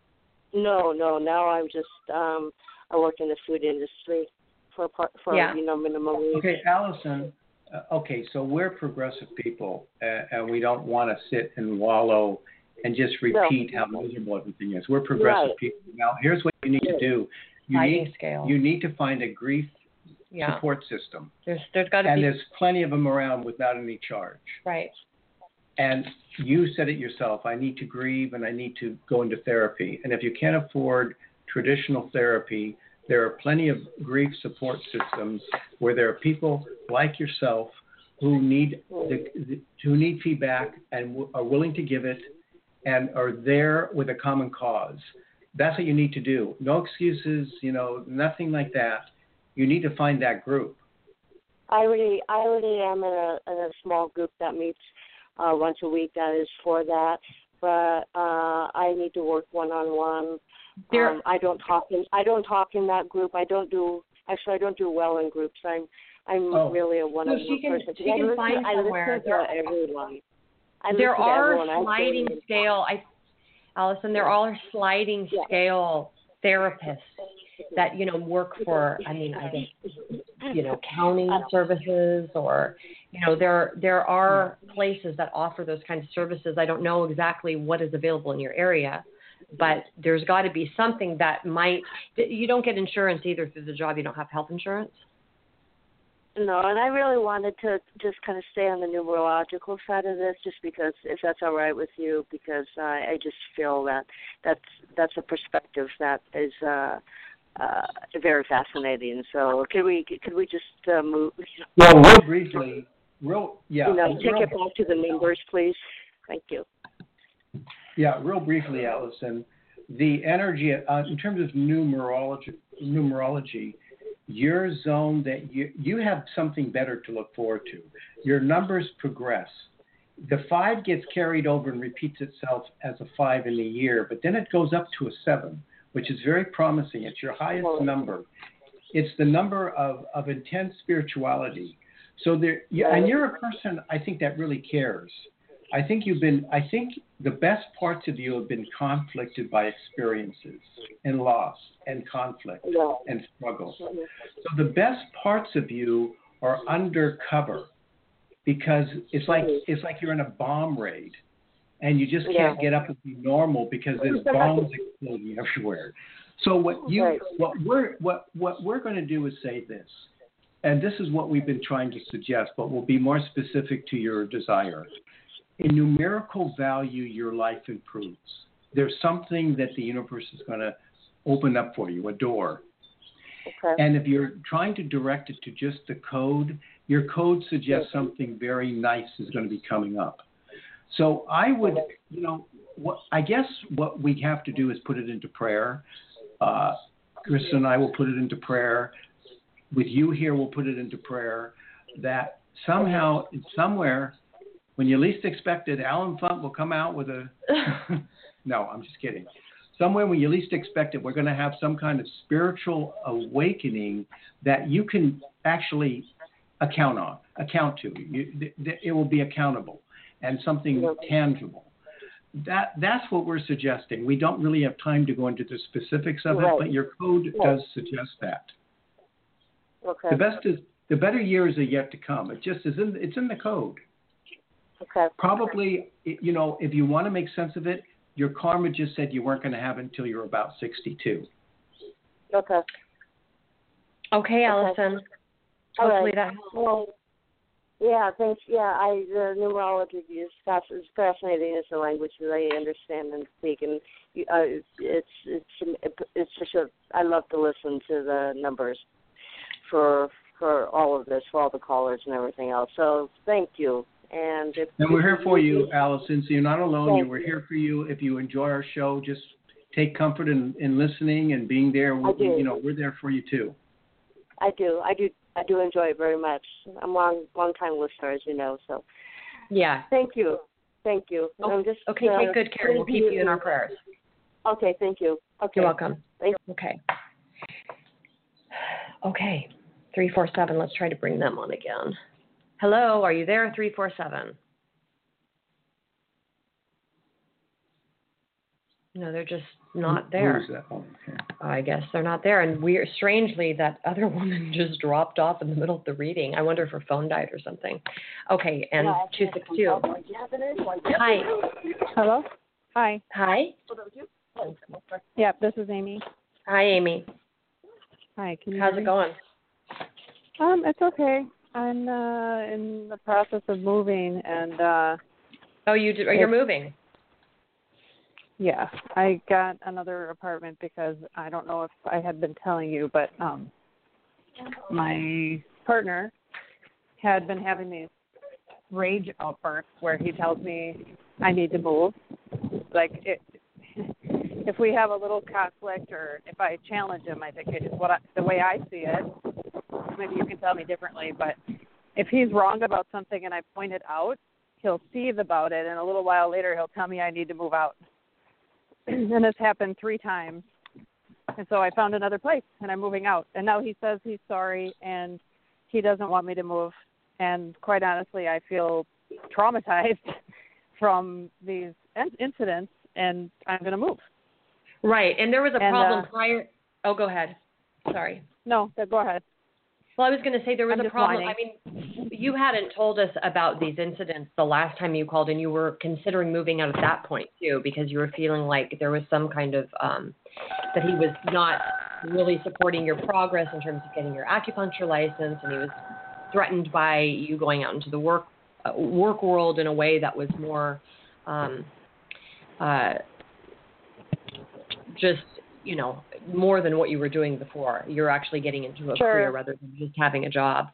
No, no. Now I'm just um, I work in the food industry for part for Yeah. you know minimum wage. okay, Allison. Uh, okay, so we're progressive people, uh, and we don't want to sit and wallow and just repeat how miserable everything is. We're progressive Right. people. Now, here's what you need to do. You Sliding need scale. you need to find a grief Yeah. support system, There's there's got to and be there's plenty of them around without any charge. right. And you said it yourself, I need to grieve and I need to go into therapy. And if you can't afford traditional therapy, there are plenty of grief support systems where there are people like yourself who need the, the, who need feedback and w- are willing to give it and are there with a common cause. That's what you need to do. No excuses, you know, nothing like that. You need to find that group. I already, I already am in a, in a small group that meets uh, once a week. That is for that, but uh, I need to work one on one. Um, I don't talk in, I don't talk in that group. I don't do. Actually, I don't do well in groups. I'm, I'm Oh. really a one on So one she can- person. she I can listen, find I somewhere. listen to everyone. I There listen to are everyone. I sliding feel- scale. I Allison, there are sliding Yeah. scale therapists that, you know, work for, I mean, I guess, you know, county services or, you know, there there are places that offer those kinds of services. I don't know exactly what is available in your area, but there's got to be something that might, you don't get insurance either through the job. You don't have health insurance. No, and I really wanted to just kind of stay on the numerological side of this, just because, if that's all right with you, because uh, I just feel that that's that's a perspective that is uh, uh, very fascinating. So, could we could we just uh, move? Well, real briefly, real yeah. You know, take real, it back to the numbers, please. Thank you. Yeah, real briefly, Allison. The energy uh, in terms of numerology, numerology. Your zone that you you have something better to look forward to. Your numbers progress. The five gets carried over and repeats itself as a five in a year, but then it goes up to a seven, which is very promising. It's your highest number. It's the number of, of intense spirituality. So there, you, and you're a person, I think, that really cares. I think you've been, I think the best parts of you have been conflicted by experiences and loss and conflict Yeah. and struggle. So the best parts of you are undercover because it's like it's like you're in a bomb raid and you just can't Yeah. get up and be normal because there's bombs exploding everywhere. So what you Right. what we're what what we're going to do is say this, and this is what we've been trying to suggest, but we'll be more specific to your desire. In numerical value, your life improves. There's something that the universe is going to open up for you, a door. Okay. And if you're trying to direct it to just the code, your code suggests something very nice is going to be coming up. So I would, you know, what I guess what we have to do is put it into prayer. Uh, Krista and I will put it into prayer. With you here, we'll put it into prayer that somehow, somewhere, when you least expect it, Alan Funt will come out with a – no, I'm just kidding. Somewhere when you least expect it, we're going to have some kind of spiritual awakening that you can actually account on, account to. You, th- th- it will be accountable and something tangible. That That's what we're suggesting. We don't really have time to go into the specifics of Right. it, but your code Right. does suggest that. Okay. The best is the better years are yet to come. It just is in it's in the code. Okay. Probably, you know, if you want to make sense of it, your karma just said you weren't going to have it until you're about sixty-two. Okay. Okay, Allison. All Hopefully right. that helps. Well, yeah, thanks. Yeah, I the numerology is fas- is fascinating. It's a language that I understand and speak, and uh, it's it's it's just a, I love to listen to the numbers for for all of this, for all the callers and everything else. So thank you. And, if, And we're here for you, Allison, so you're not alone. Thank You We're here for you. If you enjoy our show, just take comfort in, in listening and being there. I do. You know, we're there for you, too. I do. I do. I do enjoy it very much. I'm a long, long time listener, as you know. So Yeah. thank you. Thank you. Oh, I'm just, okay, uh, take good care. We'll keep you in our prayers. Okay, thank you. Okay. You're welcome. Thank Okay. Okay. three four seven. Let's try to bring them on again. Hello, are you there? three four seven. No, they're just not there. Who's that? Oh, okay. I guess they're not there. And we're strangely, that other woman just dropped off in the middle of the reading. I wonder if her phone died or something. Okay, and two six two. Hi. Hello? Hi. Hi. Yeah, this is Amy. Hi, Amy. Hi. Can you How's hear it me? going? Um, it's okay. I'm uh, in the process of moving, and uh, Oh, you do, you're moving. yeah, I got another apartment because I don't know if I had been telling you, but um, my partner had been having these rage outbursts where he tells me I need to move. Like, it, if we have a little conflict or if I challenge him, I think it is what I, the way I see it. Maybe you can tell me differently, but if he's wrong about something and I point it out, he'll seethe about it, and a little while later he'll tell me I need to move out. And it's happened three times. And so I found another place, and I'm moving out. And now he says he's sorry, and he doesn't want me to move. And quite honestly, I feel traumatized from these incidents, and I'm going to move. Right. And there was a and, problem uh, prior. Oh, go ahead. Sorry. No, go ahead. Well, I was going to say there was I'm a just problem. whining. I mean, you hadn't told us about these incidents the last time you called, and you were considering moving out at that point too, because you were feeling like there was some kind of um, that he was not really supporting your progress in terms of getting your acupuncture license, and he was threatened by you going out into the work uh, work world in a way that was more um, uh, just, you know, more than what you were doing before. You're actually getting into a Sure. career rather than just having a job.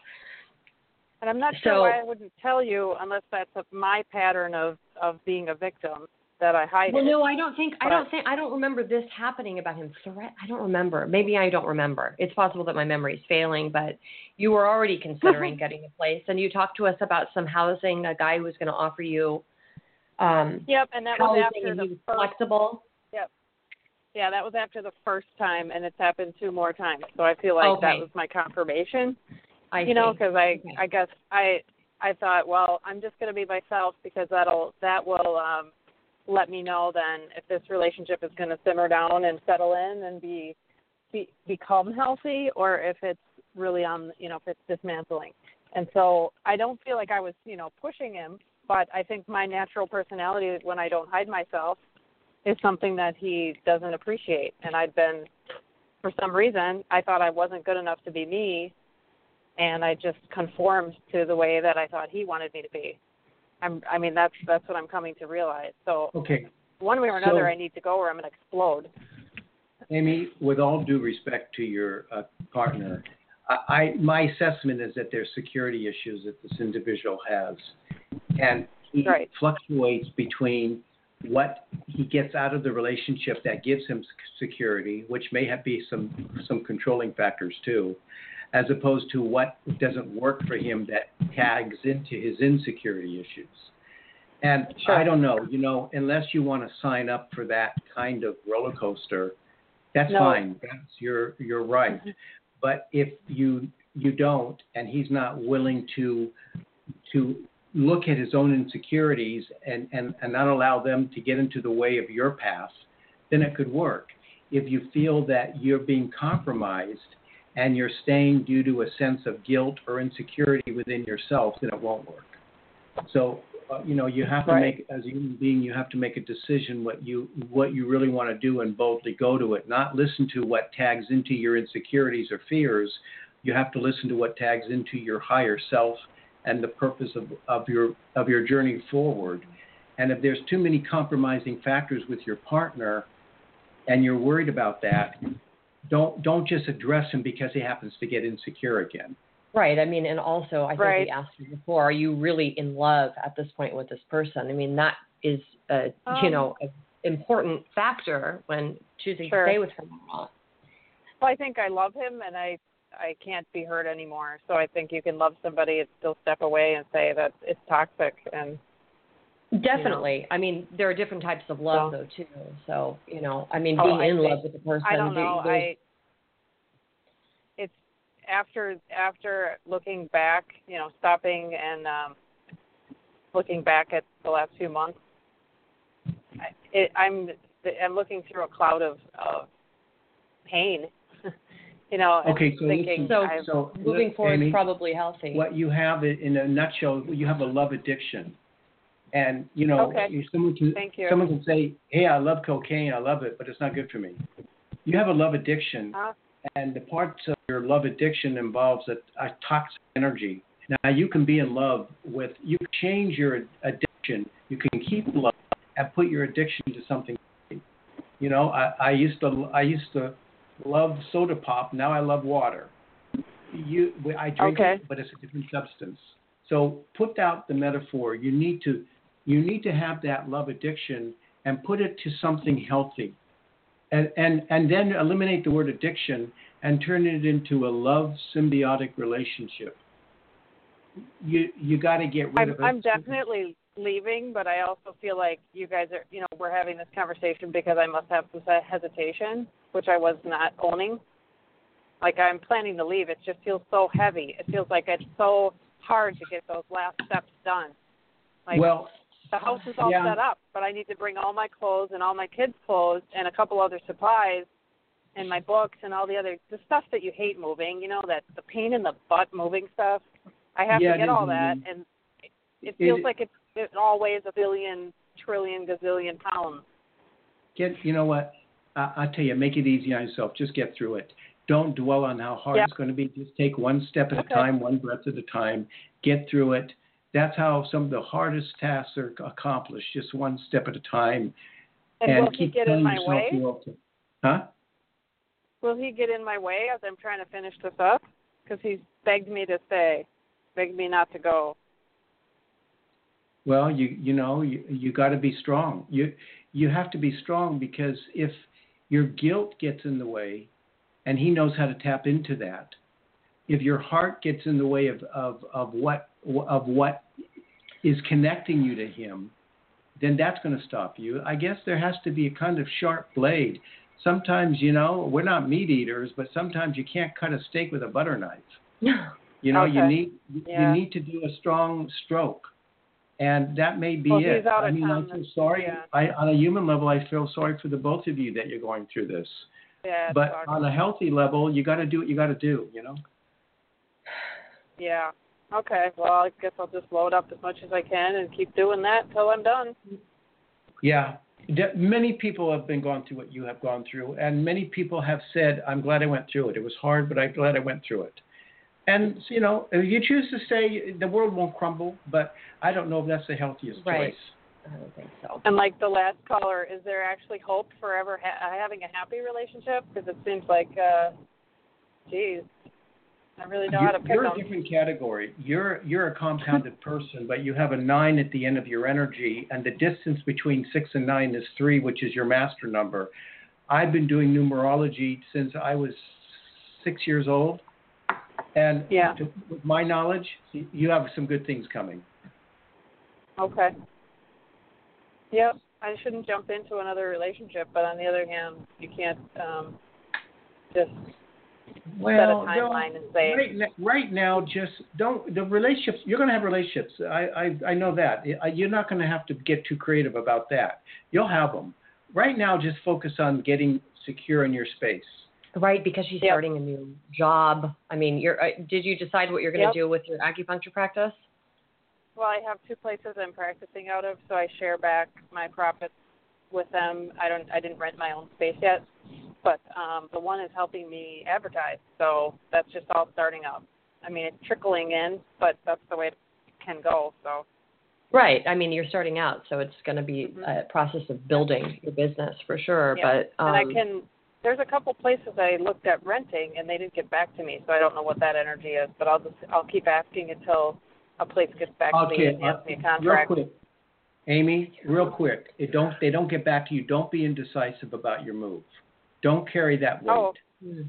And I'm not So- sure why I wouldn't tell you unless that's a, my pattern of, of being a victim that I hide Well, it. no, I don't think I But- don't think I don't remember this happening about him threat. I don't remember. Maybe I don't remember. It's possible that my memory is failing, but you were already considering getting a place, and you talked to us about some housing. A guy who was going to offer you um, Yep, and that was housing, after and the he was first. flexible. Yep. Yeah, that was after the first time, and it's happened two more times. So I feel like Okay. that was my confirmation. I you know, see. because I, Okay. I guess I, I thought, well, I'm just going to be myself because that'll that will um, let me know then if this relationship is going to simmer down and settle in and be, be become healthy, or if it's really on, you know, if it's dismantling. And so I don't feel like I was, you know, pushing him, but I think my natural personality when I don't hide myself is something that he doesn't appreciate. And I'd been, for some reason, I thought I wasn't good enough to be me, and I just conformed to the way that I thought he wanted me to be. I'm, I mean, that's that's what I'm coming to realize. So Okay, one way or another, So- I need to go or I'm going to explode. Amy, with all due respect to your uh, partner, I, I my assessment is that there's security issues that this individual has, and he Right. fluctuates between what he gets out of the relationship that gives him security, which may have be some some controlling factors too, as opposed to what doesn't work for him that tags into his insecurity issues. And Sure. I don't know, you know, unless you want to sign up for that kind of roller coaster, that's No. fine. That's your you're right. Mhm. But if you you don't, and he's not willing to to look at his own insecurities and, and, and not allow them to get into the way of your path, then it could work. If you feel that you're being compromised and you're staying due to a sense of guilt or insecurity within yourself, then it won't work. So, uh, you know, you have to Right. make, as a human being, you have to make a decision what you what you really want to do and boldly go to it, not listen to what tags into your insecurities or fears. You have to listen to what tags into your higher self and the purpose of, of your of your journey forward. And if there's too many compromising factors with your partner and you're worried about that, don't don't just address him because he happens to get insecure again. Right. I mean, and also, I think Right. we asked you before, are you really in love at this point with this person? I mean, that is a, Um, you know, an important factor when choosing Sure. to stay with him or not. Well, I think I love him, and I I can't be hurt anymore. So I think you can love somebody and still step away and say that it's toxic. And Definitely. I mean, there are different types of love, So- though, too. So, you know, I mean, Oh, being I in see. love with the person. I don't do- know. there's- I it's after after looking back, you know, stopping and um, looking back at the last few months. I, it, I'm I'm looking through a cloud of, of pain. You know, and Okay, so thinking listen, So- I've, so moving forward Amy, is probably healthy. what you have i- in a nutshell, you have a love addiction. And, you know, Okay. you- someone can Thank you. someone can say, hey, I love cocaine, I love it, but it's not good for me. You have a love addiction, uh, and the parts of your love addiction involves a, a toxic energy. Now, you can be in love with, you can change your addiction, you can keep love and put your addiction to something. You know, I, I used to I used to love soda pop, now I love water. You, I drink Okay. it, but it's a different substance. So put out the metaphor. You need to, you need to have that love addiction and put it to something healthy, and and and then eliminate the word addiction and turn it into a love symbiotic relationship. You you got to get rid I'm of it. I'm definitely leaving, but I also feel like you guys are, you know, we're having this conversation because I must have some hesitation, which I was not owning. Like I'm planning to leave. It just feels so heavy. It feels like it's so hard to get those last steps done. Like, Well, The house is all Yeah. set up, but I need to bring all my clothes and all my kids' clothes and a couple other supplies and my books and all the other the stuff that you hate moving. You know, that the pain in the butt moving stuff. I have Yeah, to get it all is, that, mhm. and it, it feels It- like it, it all weighs a billion, trillion, gazillion pounds. Get, you know what? I, I tell you, make it easy on yourself. Just get through it. Don't dwell on how hard Yep. it's going to be. Just take one step at Okay. a time, one breath at a time. Get through it. That's how some of the hardest tasks are accomplished. Just one step at a time. And, And will he keep get telling in my yourself way? you're okay. Huh? Will he get in my way as I'm trying to finish this up? Because he's begged me to stay, begged me not to go. Well, you you know you you got to be strong. You you have to be strong because if your guilt gets in the way, and he knows how to tap into that. If your heart gets in the way of of of what of what is connecting you to him, then that's going to stop you. I guess there has to be a kind of sharp blade. Sometimes, you know, we're not meat eaters, but sometimes you can't cut a steak with a butter knife. You know, you Okay. need Yeah. you need to do a strong stroke. And that may be Well, it. he's out I of mean, I town feel this- sorry. yeah. I, on a human level, I feel sorry for the both of you that you're going through this. Yeah. it But sucks. on a healthy level, you got to do what you got to do. You know. Yeah. Okay. Well, I guess I'll just load up as much as I can and keep doing that until I'm done. Yeah. De- Many people have been going through what you have gone through, and many people have said, "I'm glad I went through it. It was hard, but I'm glad I went through it." And you know, if you choose to stay, the world won't crumble. But I don't know if that's the healthiest Right. choice. I don't think so. And like the last caller, is there actually hope for ever ha- having a happy relationship? Because it seems like, uh, geez, I really know how to You're, pick you're a them. different category. You're you're a compounded person, but you have a nine at the end of your energy, and the distance between six and nine is three, which is your master number. I've been doing numerology since I was six years old, and Yeah. to, with my knowledge, you have some good things coming. Okay. Yep. I shouldn't jump into another relationship, but on the other hand, you can't um, just Well, set a timeline and say, right, n- right now, just don't. The relationships you're going to have relationships. I I, I know that. I, you're not going to have to get too creative about that. You'll have them. Right now, just focus on getting secure in your space. Right, because she's Yep. starting a new job. I mean, you're. Uh, did you decide what you're going to Yep. do with your acupuncture practice? well, I have two places I'm practicing out of, so I share back my profits with them. I don't. I didn't rent my own space yet, but um, the one is helping me advertise, so that's just all starting up. I mean, it's trickling in, but that's the way it can go. So Right. I mean, you're starting out, so it's going to be Mhm. a process of building your business for sure. yeah, But um, and I can. There's a couple places I looked at renting, and they didn't get back to me, so I don't know what that energy is. But I'll just I'll keep asking until a place gets back to me Okay, and hands me a real contract. quick, Amy, real quick. It don't they don't get back to you. Don't be indecisive about your move. Don't carry that weight. Oh. hmm.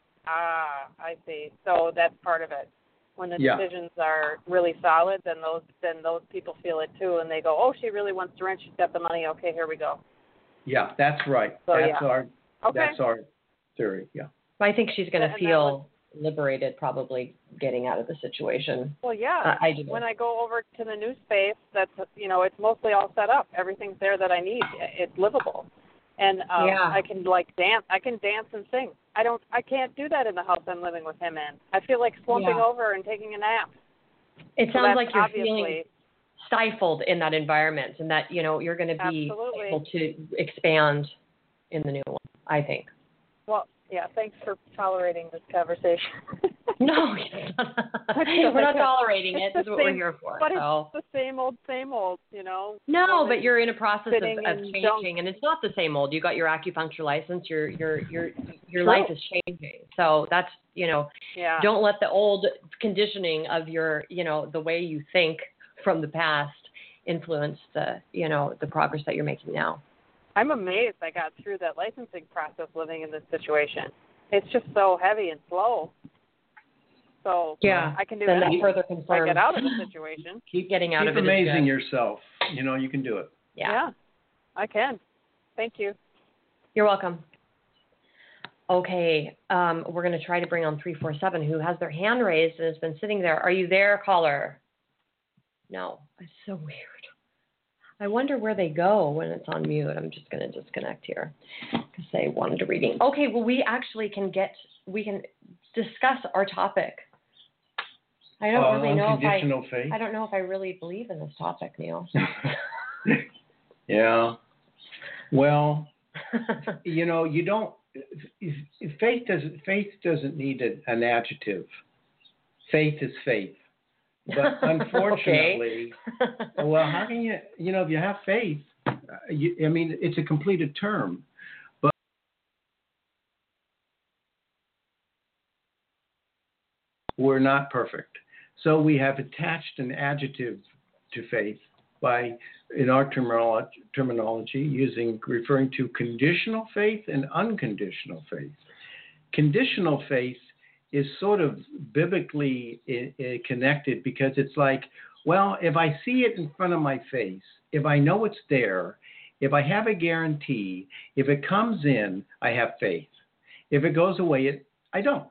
Ah, I see. So that's part of it. When the Yeah. decisions are really solid, then those then those people feel it too, and they go, "Oh, she really wants to rent. She's got the money. Okay, here we go." Yeah, that's right. So, that's yeah. our Okay. that's our theory. Yeah. I think she's going And to that feel liberated, probably getting out of the situation. Well, yeah. Uh, I do. When I go over to the new space, that's you know, it's mostly all set up. Everything's there that I need. It's livable, and um, Yeah. I can like dance. I can dance and sing. I don't. I can't do that in the house I'm living with him in. I feel like slumping Yeah. over and taking a nap. It So sounds that's like you're obviously, feeling stifled in that environment, and that you know you're going to be Absolutely. able to expand in the new one. I think. Well, yeah. Thanks for tolerating this conversation. No, we're not tolerating it. It's This is the what we're same- here for. But So. it's the same old, same old, you know. No, woman but you're in a process of, sitting of and changing, don't- and it's not the same old. You got your acupuncture license. Your your your your True. life is changing. So that's you know, Yeah. don't let the old conditioning of your you know the way you think from the past influence the you know the progress that you're making now. I'm amazed I got through that licensing process living in this situation. It's just so heavy and slow. So Yeah. I can do Then that anything further if I confirms get out of the situation. Keep getting out keep of it is amazing good. yourself. You know, you can do it. Yeah. I can. Thank you. You're welcome. Okay, um, we're going to try to bring on three four seven, who has their hand raised and has been sitting there. Are you there, caller? No, it's so weird. I wonder where they go when it's on mute. I'm just going to disconnect here because they wanted a reading. Okay, well, we actually can get, we can discuss our topic. I don't uh, really know if I, unconditional faith. I don't know if I really believe in this topic, Neil. Yeah. Well, you know, you don't. Faith doesn't. Faith doesn't need an, an adjective. Faith is faith. But unfortunately, well, how can you? You know, if you have faith, uh, you, I mean, it's a completed term. But we're not perfect, so we have attached an adjective to faith by, in our terminology, terminology, using referring to conditional faith and unconditional faith. Conditional faith is sort of biblically I- I connected because it's like, well, if I see it in front of my face, if I know it's there, if I have a guarantee, if it comes in, I have faith. If it goes away, it I don't.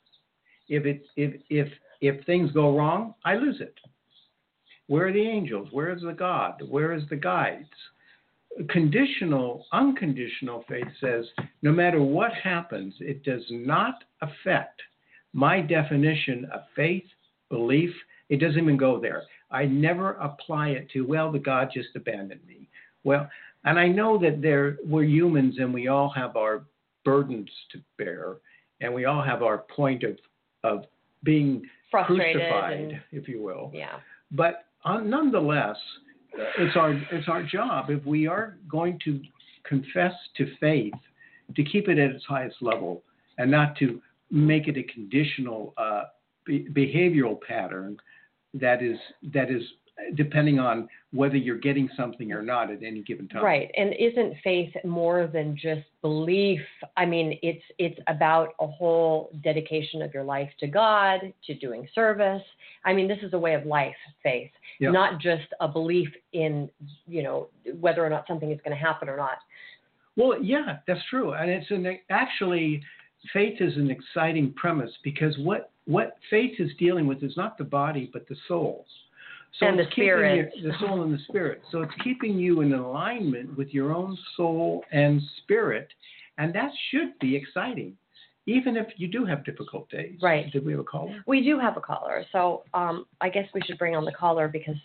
If it if if if things go wrong, I lose it. Where are the angels? Where is the God? Where is the guides? Conditional, unconditional faith says, no matter what happens, it does not affect my definition of faith, belief. It doesn't even go there. I never apply it to, well, the God just abandoned me. Well, and I know that there we're humans and we all have our burdens to bear, and we all have our point of of being Frustrated crucified, and, if you will. Yeah. But uh, nonetheless, it's our it's our job, if we are going to confess to faith, to keep it at its highest level and not to make it a conditional uh, be- behavioral pattern that is that is depending on whether you're getting something or not at any given time. Right. And isn't faith more than just belief? I mean, it's it's about a whole dedication of your life to God, to doing service. I mean, this is a way of life, faith, Yeah. not just a belief in, you know, whether or not something is going to happen or not. Well, yeah, that's true. And it's an actually faith is an exciting premise because what what faith is dealing with is not the body but the soul. So and the it's keeping spirit. You, the soul and the spirit. So it's keeping you in alignment with your own soul and spirit, and that should be exciting, even if you do have difficult days. Right. Did we have a caller? We do have a caller, so um, I guess we should bring on the caller because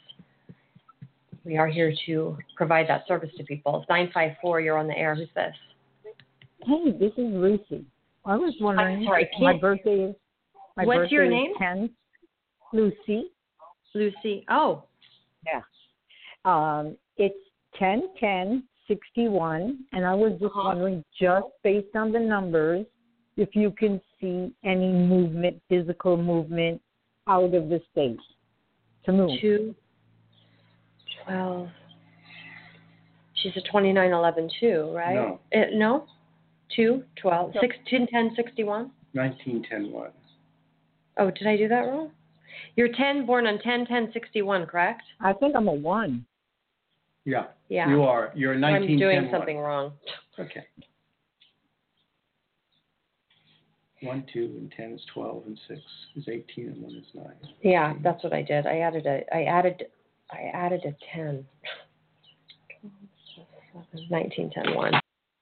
we are here to provide that service to people. It's nine five four, you're on the air. Who's this? Hey, this is Lucy. I was wondering, I'm sorry, my can't- birthday is my What's birthday your is name? ten. Lucy. Lucy. Oh. Yeah. Um, it's ten ten sixty one, and I was just Uh-huh. wondering, just based on the numbers, if you can see any movement, physical movement out of the space to move. Two, twelve. She's a twenty-nine eleven two, right? No. Uh, no? two, twelve, No. sixteen, ten, sixty-one? nineteen ten one. Oh, did I do that wrong? You're ten, born on ten ten sixty-one, correct? I think I'm a one. Yeah. Yeah. You are. You're a I'm nineteen ten doing one. something wrong. Okay. One, two, and ten is twelve, and six is eighteen, and one is nine. Yeah, that's what I did. I added a, I added, I added a ten. nineteen ten one.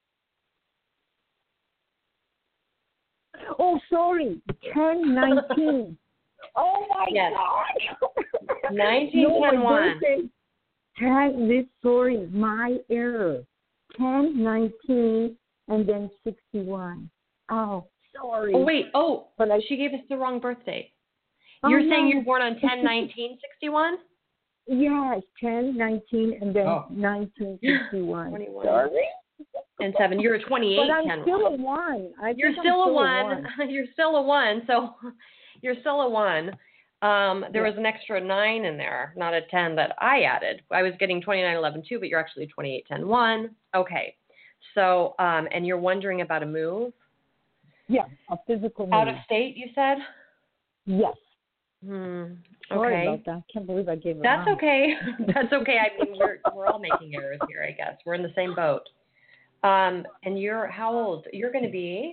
Oh, sorry, ten nineteen. Oh my Yes. God! nineteen no, my ten one. birthday. Ten. This sorry, my error. Ten nineteen and then sixty one. Oh, sorry. Oh, wait. Oh, But I- she gave us the wrong birth date. Oh, You're no. saying you're born on ten nineteen sixty-one? Yes, ten nineteen and then Oh. nineteen sixty one. twenty-one. Sorry. And seven. You're a twenty-eight But I'm ten still one. a one. I You're think I'm still a still one. You're still a one. So you're still a one. Um, there Yeah. was an extra nine in there, not a ten that I added. I was getting twenty-nine eleven two, but you're actually twenty-eight ten one. Okay. So, um, and you're wondering about a move? Yeah, a physical move. Out of state, you said? Yes. Hmm. Sorry Okay. about that. I can't believe I gave it That's wrong. okay. That's okay. I mean, we're we're all making errors here, I guess. We're in the same boat. Um, and you're how old? You're going to be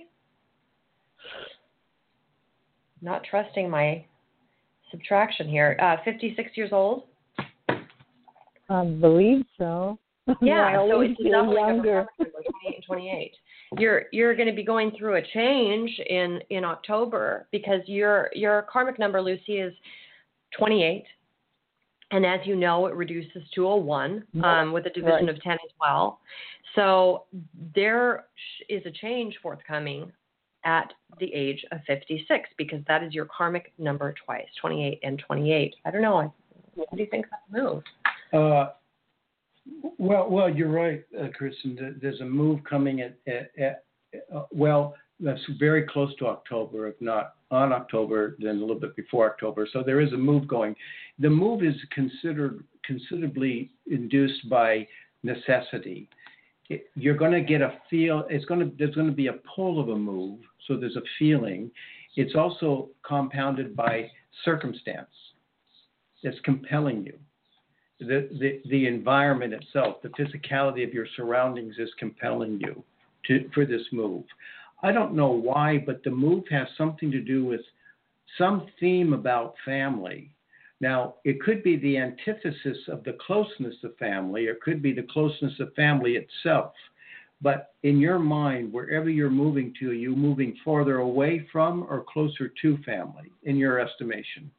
not trusting my subtraction here. Uh, fifty-six years old. I believe so. Yeah, I so always it's a feel doubling of younger. a number, twenty-eight and twenty-eight. You're you're going to be going through a change in in October because your your karmic number, Lucy, is twenty-eight, and as you know, it reduces to a one um, with a division Right. of ten as well. So there is a change forthcoming at the age of fifty-six because that is your karmic number twice, twenty-eight and twenty-eight. I don't know. What do you think about the move? Uh, well, well, you're right, uh, Kristen. There- There's a move coming at, at, at uh, well, that's very close to October, if not on October, then a little bit before October. So there is a move going. The move is considered considerably induced by necessity. It, you're going to get a feel. It's going to there's going to be a pull of a move. So there's a feeling. It's also compounded by circumstance. It's compelling you. The, the the environment itself, the physicality of your surroundings is compelling you to for this move. I don't know why, but the move has something to do with some theme about family. Now, it could be the antithesis of the closeness of family, or it could be the closeness of family itself. But in your mind, wherever you're moving to, are you moving farther away from or closer to family, in your estimation?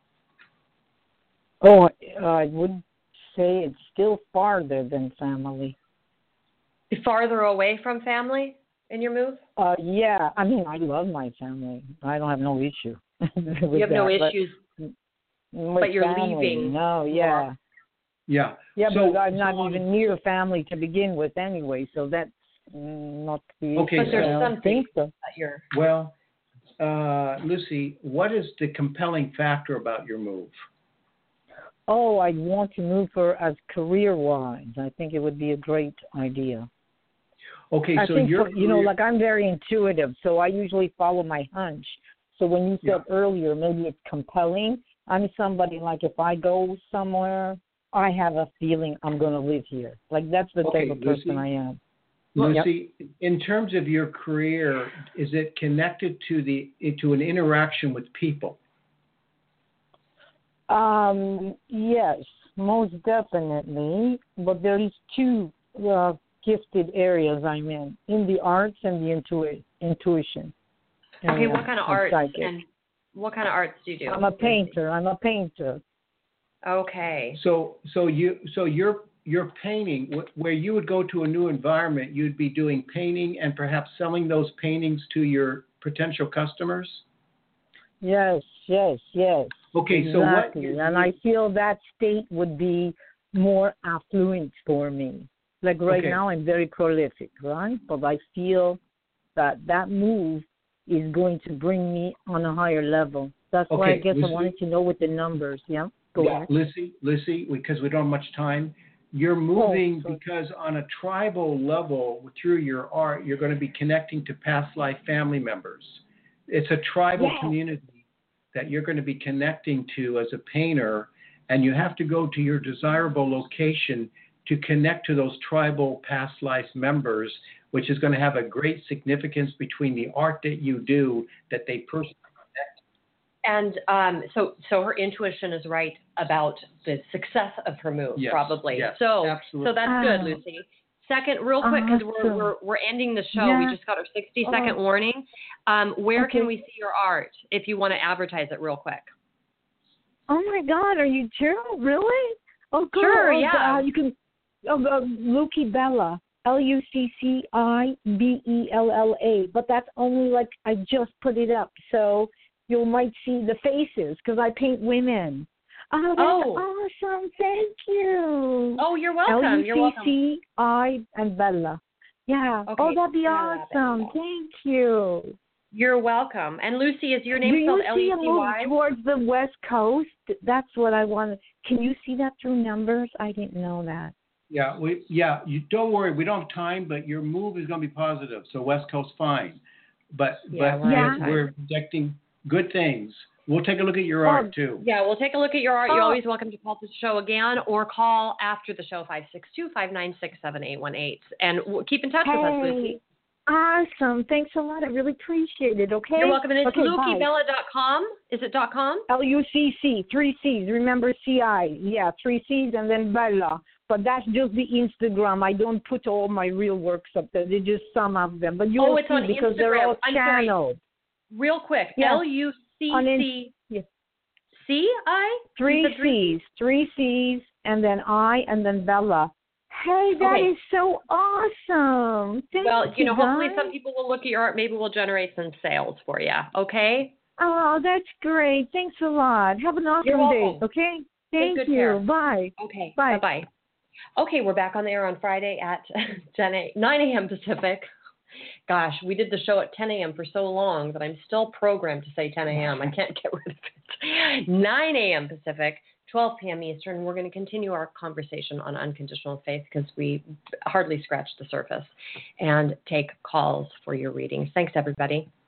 Oh, I would say it's still farther than family. Farther away from family in your move? Uh, yeah, I mean, I love my family. I don't have no issue. You have no issues, but, but you're family, leaving. No, yeah. Yeah. Yeah, so, but I'm not so even near family to begin with anyway, so that's not the Okay, But there's so- I don't something think so. that you're. Well, uh, Lucy, what is the compelling factor about your move? Oh, I want to move for as career-wise. I think it would be a great idea. Okay, I so think, your for, you know, career- like I'm very intuitive, so I usually follow my hunch. So when you said Yeah. earlier, maybe it's compelling, I'm somebody like if I go somewhere, I have a feeling I'm going to live here. Like that's the Okay, type of person Lucy? I am. Lucy, in terms of your career, is it connected to the to an interaction with people? Um, yes, most definitely. But there is two uh, gifted areas I'm in, in the arts and the intui- intuition. Okay, And, what kind of and arts psychic. and what kind of arts do you do? I'm a painter. I'm a painter. Okay. So so you so you're you're painting wh- where you would go to a new environment, you'd be doing painting and perhaps selling those paintings to your potential customers? Yes, yes, yes. Okay, so what exactly. you- And I feel that state would be more affluent for me. Like right Okay. now, I'm very prolific, right? But I feel that that move is going to bring me on a higher level. That's why I Okay, guess I Lucy? wanted to know with the numbers. Yeah, go Yeah, ahead. Lucy, Lucy, because we don't have much time, you're moving sorry. because on a tribal level through your art, you're going to be connecting to past life family members. It's a tribal Yes. community that you're going to be connecting to as a painter, and you have to go to your desirable location to connect to those tribal past life members, which is going to have a great significance between the art that you do that they personally. And um, so, so her intuition is right about the success of her move, Yes, probably. yes, so, absolutely. so that's good, Ah. Lucy. Second, real quick, because we're, Awesome. we're we're ending the show. Yeah. We just got our sixty second Oh. warning. Um, where Okay. can we see your art if you want to advertise it real quick? Oh my God, are you true? Really? Oh, cool. Sure, Oh, yeah. Uh, you can. Oh, uh, Lucy Bella, L U C C I B E L L A. But that's only like I just put it up, so you might see the faces because I paint women. Oh, that's Oh. awesome! Thank you. Oh, you're L welcome. U You're C welcome. C I and Bella. Yeah. Okay, Oh, that'd be Bella, awesome. Bella. Thank you. You're welcome. And Lucy, is your Do name you spelled L see U a C move Y? towards the West Coast? That's what I want. Can you see that through numbers? I didn't know that. Yeah, we yeah. You don't worry, we don't have time, but your move is going to be positive. So West Coast, fine, but Yeah, but we're out of time. we're projecting good things. We'll take a look at your Oh, art too. Yeah, we'll take a look at your art. Oh. You're always welcome to call the show again or call after the show, five six two, five nine six, seven eight one eight. And w- keep in touch with us, Hey. Lucy. Awesome. Thanks a lot. I really appreciate it. Okay. You're welcome. And it's okay, lucky bella dot com. Is it dot .com? L U C C, three C's. Remember C I. Yeah, three C's and then Bella. But that's just the Instagram. I don't put all my real works up there. They're just some of them. But you'll Oh, it's see on because Instagram. they're all I'm sorry. channeled. Real quick. Yeah. L U C On in- C yes. C I? Three You said three- C's, three C's, and then I, and then Bella. Hey, that Okay. is so awesome. Thank Well, you know, hopefully guys. some people will look at your art. Maybe we'll generate some sales for you. Okay? Oh, that's great. Thanks a lot. Have an awesome You're day. welcome. Okay. Take Thank good you. care. Bye. Okay. Bye. Bye-bye. Okay, we're back on the air on Friday at ten a, nine a.m. Pacific. Gosh, we did the show at ten a.m. for so long that I'm still programmed to say ten a.m. I can't get rid of it. nine a.m. Pacific, twelve p.m. Eastern. We're going to continue our conversation on unconditional faith because we hardly scratched the surface and take calls for your readings. Thanks, everybody.